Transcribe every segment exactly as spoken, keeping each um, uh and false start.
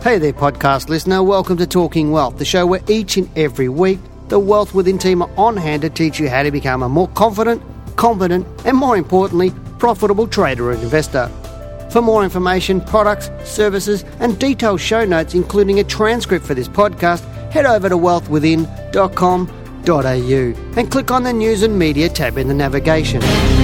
Hey there, podcast listener. Welcome to Talking Wealth, the show where each and every week the Wealth Within team are on hand to teach you how to become a more confident, competent, and more importantly, profitable trader and investor. For more information, products, services, and detailed show notes, including a transcript for this podcast, head over to wealth within dot com dot a u and click on the News and Media tab in the navigation.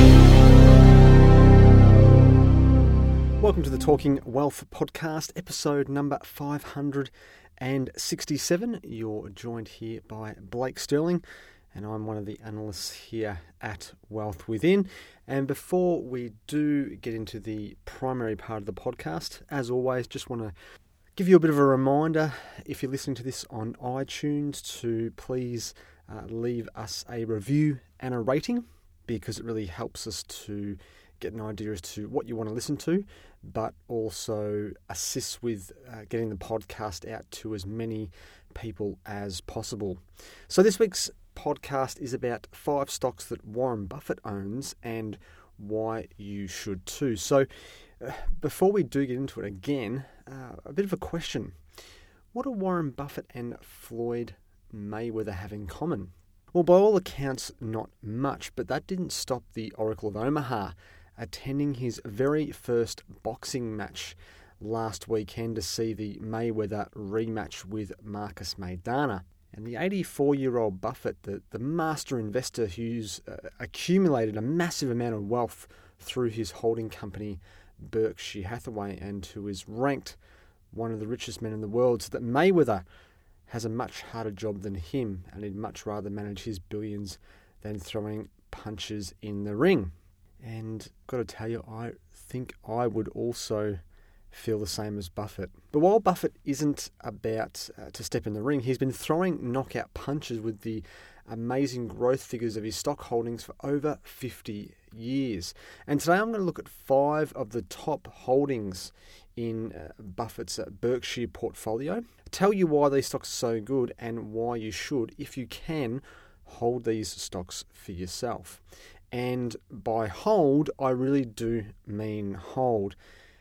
Welcome to the Talking Wealth podcast, episode number five hundred sixty-seven. You're joined here by Blake Sterling, and I'm one of the analysts here at Wealth Within. And before we do get into the primary part of the podcast, as always, just want to give you a bit of a reminder, if you're listening to this on iTunes, to please uh, leave us a review and a rating, because it really helps us to get an idea as to what you want to listen to, but also assists with uh, getting the podcast out to as many people as possible. So this week's podcast is about five stocks that Warren Buffett owns and why you should too. So uh, before we do get into it again, uh, a bit of a question. What do Warren Buffett and Floyd Mayweather have in common? Well, by all accounts, not much, but that didn't stop the Oracle of Omaha attending his very first boxing match last weekend to see the Mayweather rematch with Marcus Maidana. And the eighty-four-year-old Buffett, the, the master investor who's uh, accumulated a massive amount of wealth through his holding company, Berkshire Hathaway, and who is ranked one of the richest men in the world, so that Mayweather has a much harder job than him, and he'd much rather manage his billions than throwing punches in the ring. And got to tell you, I think I would also feel the same as Buffett. But while Buffett isn't about uh, to step in the ring, he's been throwing knockout punches with the amazing growth figures of his stock holdings for over fifty years. And today I'm going to look at five of the top holdings in uh, Buffett's uh, Berkshire portfolio, tell you why these stocks are so good and why you should, if you can, hold these stocks for yourself. And by hold, I really do mean hold.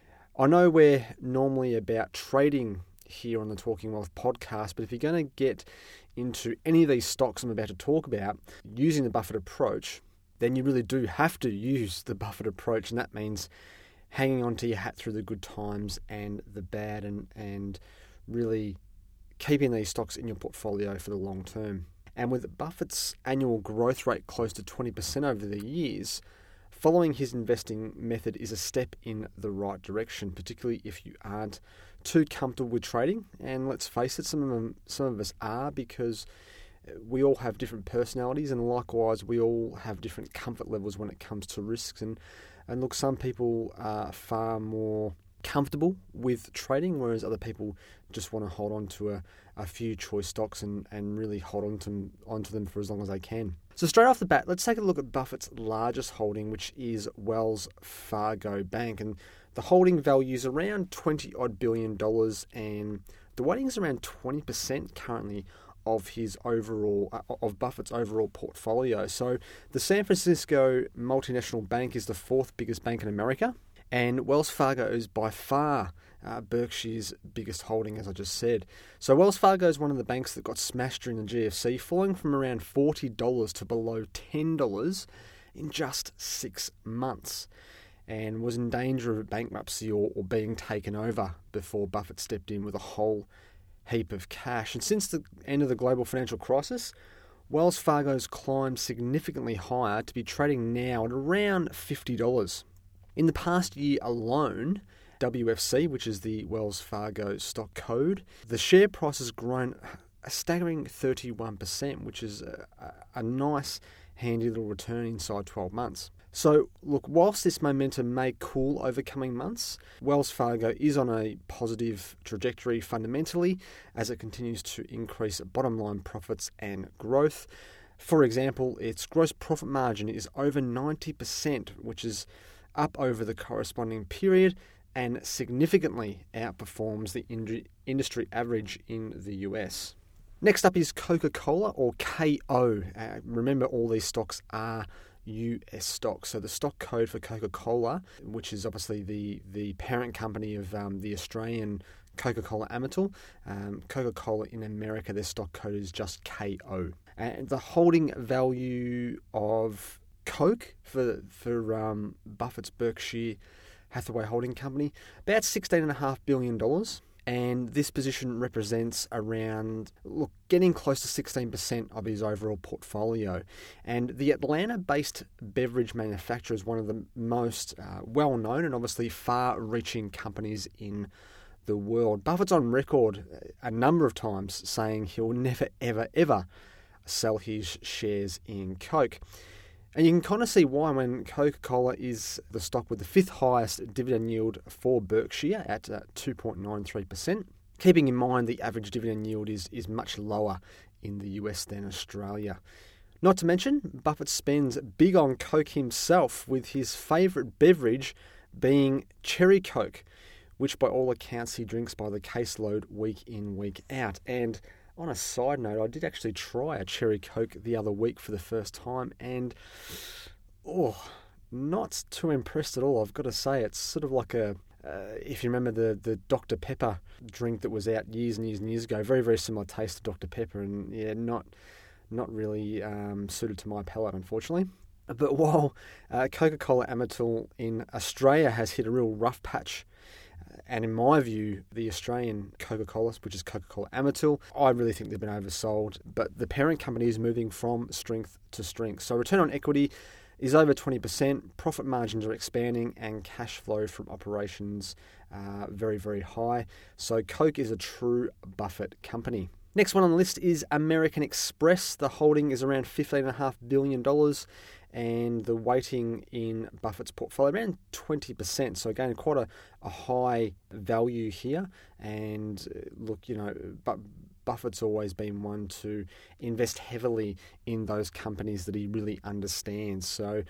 I know we're normally about trading here on the Talking Wealth podcast, but if you're going to get into any of these stocks I'm about to talk about using the Buffett approach, then you really do have to use the Buffett approach, and that means hanging on to your hat through the good times and the bad, and, and really keeping these stocks in your portfolio for the long term. And with Buffett's annual growth rate close to twenty percent over the years, following his investing method is a step in the right direction, particularly if you aren't too comfortable with trading. And let's face it, some of them, some of us are, because we all have different personalities, and likewise we all have different comfort levels when it comes to risks. And, and look, some people are far more comfortable with trading, whereas other people just want to hold on to a, a few choice stocks and, and really hold on to, onto them for as long as they can. So straight off the bat, let's take a look at Buffett's largest holding, which is Wells Fargo Bank. And the holding value is around twenty odd billion dollars, and the weighting is around twenty percent currently of his overall, uh, of Buffett's overall portfolio. So the San Francisco multinational bank is the fourth biggest bank in America, and Wells Fargo is by far uh, Berkshire's biggest holding, as I just said. So Wells Fargo is one of the banks that got smashed during the G F C, falling from around forty dollars to below ten dollars in just six months, and was in danger of bankruptcy or, or being taken over before Buffett stepped in with a whole heap of cash. And since the end of the global financial crisis, Wells Fargo's climbed significantly higher to be trading now at around fifty dollars. In the past year alone, W F C, which is the Wells Fargo stock code, the share price has grown a staggering thirty-one percent, which is a, a nice, handy little return inside twelve months. So, look, whilst this momentum may cool over coming months, Wells Fargo is on a positive trajectory fundamentally as it continues to increase bottom line profits and growth. For example, its gross profit margin is over ninety percent, which is up over the corresponding period and significantly outperforms the industry average in the U S. Next up is Coca-Cola, or K O. Uh, remember, all these stocks are U S stocks. So the stock code for Coca-Cola, which is obviously the, the parent company of um, the Australian Coca-Cola Amatil. Um, Coca-Cola in America, their stock code is just K O. And the holding value of Coke for for um, Buffett's Berkshire Hathaway Holding Company, about sixteen point five billion dollars. And this position represents around, look, getting close to sixteen percent of his overall portfolio. And the Atlanta-based beverage manufacturer is one of the most uh, well-known and obviously far-reaching companies in the world. Buffett's on record a number of times saying he'll never, ever, ever sell his shares in Coke. And you can kind of see why when Coca-Cola is the stock with the fifth highest dividend yield for Berkshire at uh, two point nine three percent. Keeping in mind the average dividend yield is, is much lower in the U S than Australia. Not to mention, Buffett spends big on Coke himself, with his favourite beverage being Cherry Coke, which by all accounts he drinks by the caseload week in, week out. And on a side note, I did actually try a Cherry Coke the other week for the first time, and oh, not too impressed at all. I've got to say, it's sort of like a, uh, if you remember the, the Doctor Pepper drink that was out years and years and years ago, very, very similar taste to Doctor Pepper, and yeah, not not really um, suited to my palate, unfortunately. But while uh, Coca-Cola Amatil in Australia has hit a real rough patch, and in my view, the Australian Coca-Cola, which is Coca-Cola Amatil, I really think they've been oversold. But the parent company is moving from strength to strength. So return on equity is over twenty percent, profit margins are expanding, and cash flow from operations uh, very, very high. So Coke is a true Buffett company. Next one on the list is American Express. The holding is around fifteen point five billion dollars. And the weighting in Buffett's portfolio around twenty percent. So again, quite a, a high value here. And look, you know, but Buffett's always been one to invest heavily in those companies that he really understands. So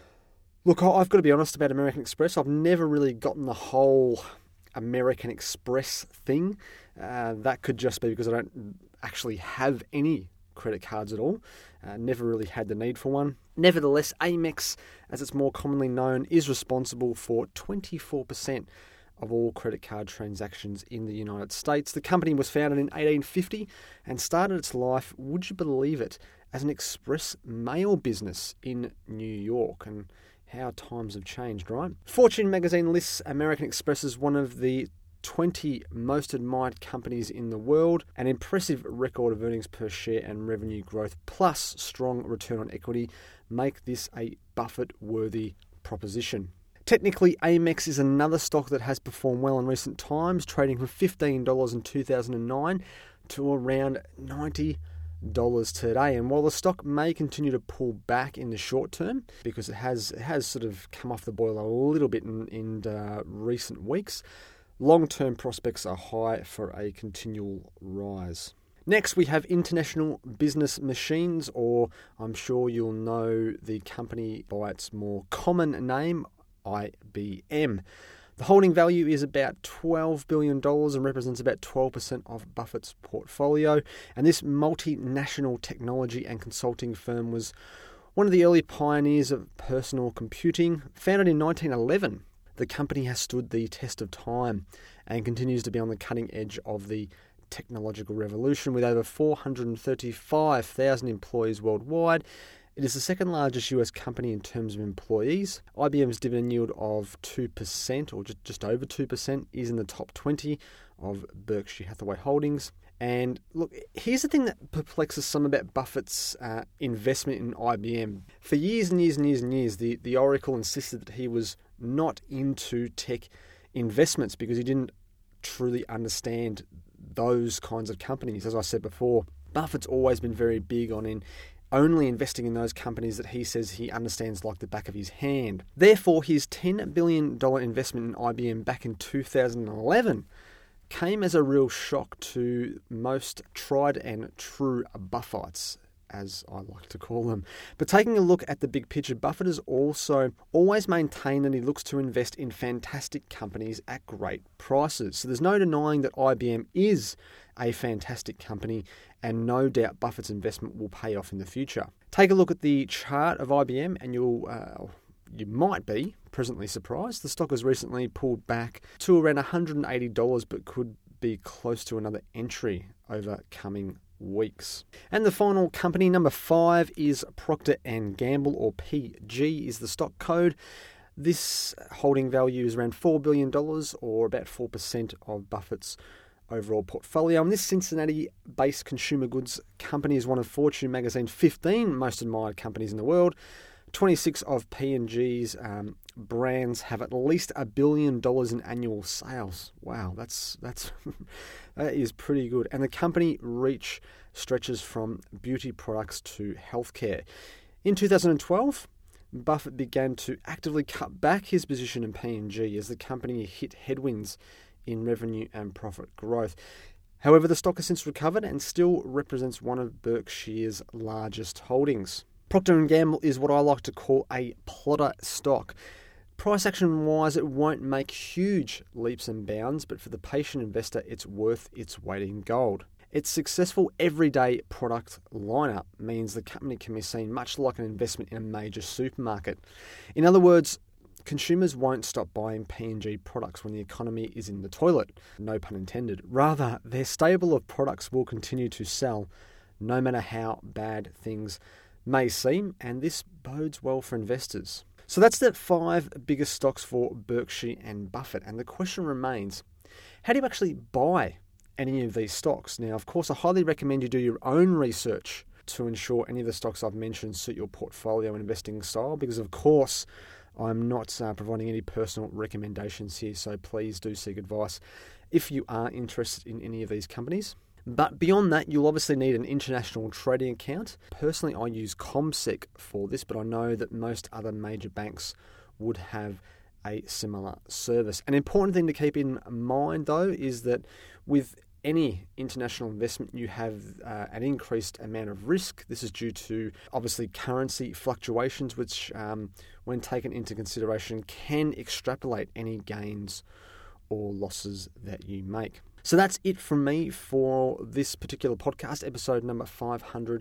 look, I've got to be honest about American Express. I've never really gotten the whole American Express thing. Uh, that could just be because I don't actually have any credit cards at all. Uh, never really had the need for one. Nevertheless, Amex, as it's more commonly known, is responsible for twenty-four percent of all credit card transactions in the United States. The company was founded in eighteen fifty and started its life, would you believe it, as an express mail business in New York. And how times have changed, right? Fortune magazine lists American Express as one of the twenty most admired companies in the world. An impressive record of earnings per share and revenue growth plus strong return on equity make this a Buffett-worthy proposition. Technically, Amex is another stock that has performed well in recent times, trading from fifteen dollars in two thousand nine to around ninety dollars today. And while the stock may continue to pull back in the short term, because it has it has sort of come off the boil a little bit in, in uh, recent weeks, long-term prospects are high for a continual rise. Next, we have International Business Machines, or I'm sure you'll know the company by its more common name, I B M. The holding value is about twelve billion dollars and represents about twelve percent of Buffett's portfolio. And this multinational technology and consulting firm was one of the early pioneers of personal computing. Founded in nineteen eleven, the company has stood the test of time and continues to be on the cutting edge of the technological revolution with over four hundred thirty-five thousand employees worldwide. It is the second largest U S company in terms of employees. I B M's dividend yield of two percent, or just, just over two percent, is in the top twenty of Berkshire Hathaway Holdings. And look, here's the thing that perplexes some about Buffett's uh, investment in I B M. For years and years and years and years, the, the Oracle insisted that he was not into tech investments because he didn't truly understand those kinds of companies. As I said before, Buffett's always been very big on in only investing in those companies that he says he understands like the back of his hand. Therefore, his ten billion dollars investment in I B M back in two thousand eleven came as a real shock to most tried and true Buffites, as I like to call them. But taking a look at the big picture, Buffett has also always maintained that he looks to invest in fantastic companies at great prices. So there's no denying that I B M is a fantastic company, and no doubt Buffett's investment will pay off in the future. Take a look at the chart of I B M and you'll uh, you might be presently surprised. The stock has recently pulled back to around one hundred eighty dollars, but could be close to another entry over coming weeks. And the final company, number five, is Procter and Gamble, or P G is the stock code. This holding value is around four billion dollars, or about four percent of Buffett's overall portfolio. And this Cincinnati-based consumer goods company is one of Fortune magazine's fifteen most admired companies in the world. twenty-six of P and G's um, brands have at least a billion dollars in annual sales. Wow, that's that's that is pretty good. And the company reach stretches from beauty products to healthcare. In two thousand twelve, Buffett began to actively cut back his position in P and G as the company hit headwinds in revenue and profit growth. However, the stock has since recovered and still represents one of Berkshire's largest holdings. Procter and Gamble is what I like to call a plodder stock. Price action wise, it won't make huge leaps and bounds, but for the patient investor, it's worth its weight in gold. Its successful everyday product lineup means the company can be seen much like an investment in a major supermarket. In other words, consumers won't stop buying P and G products when the economy is in the toilet, no pun intended. Rather, their stable of products will continue to sell no matter how bad things may seem, and this bodes well for investors. So that's the five biggest stocks for Berkshire and Buffett, and the question remains, how do you actually buy any of these stocks? Now, of course, I highly recommend you do your own research to ensure any of the stocks I've mentioned suit your portfolio and investing style, because of course I'm not uh, providing any personal recommendations here, so please do seek advice if you are interested in any of these companies. But beyond that, you'll obviously need an international trading account. Personally, I use CommSec for this, but I know that most other major banks would have a similar service. An important thing to keep in mind, though, is that with any international investment, you have uh, an increased amount of risk. This is due to, obviously, currency fluctuations, which, um, when taken into consideration, can extrapolate any gains or losses that you make. So that's it from me for this particular podcast, episode number five hundred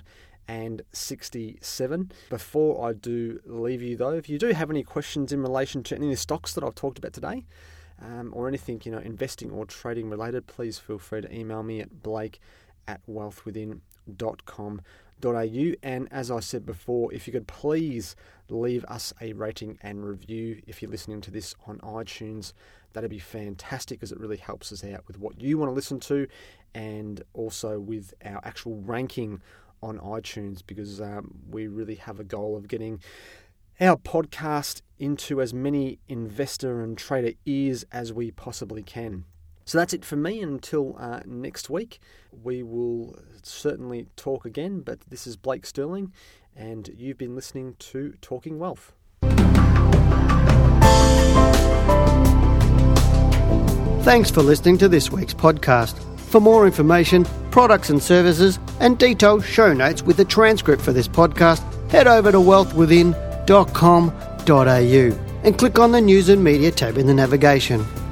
sixty-seven. Before I do leave you, though, if you do have any questions in relation to any of the stocks that I've talked about today, um, or anything, you know, investing or trading related, please feel free to email me at blake at wealthwithin dot com dot a u. And as I said before, if you could please leave us a rating and review if you're listening to this on iTunes, that'd be fantastic, because it really helps us out with what you want to listen to, and also with our actual ranking on iTunes, because um, we really have a goal of getting our podcast into as many investor and trader ears as we possibly can. So that's it for me. Until uh, next week, we will certainly talk again, but this is Blake Sterling, and you've been listening to Talking Wealth. Thanks for listening to this week's podcast. For more information, products and services, and detailed show notes with a transcript for this podcast, head over to wealth within dot com dot a u and click on the News and Media tab in the navigation.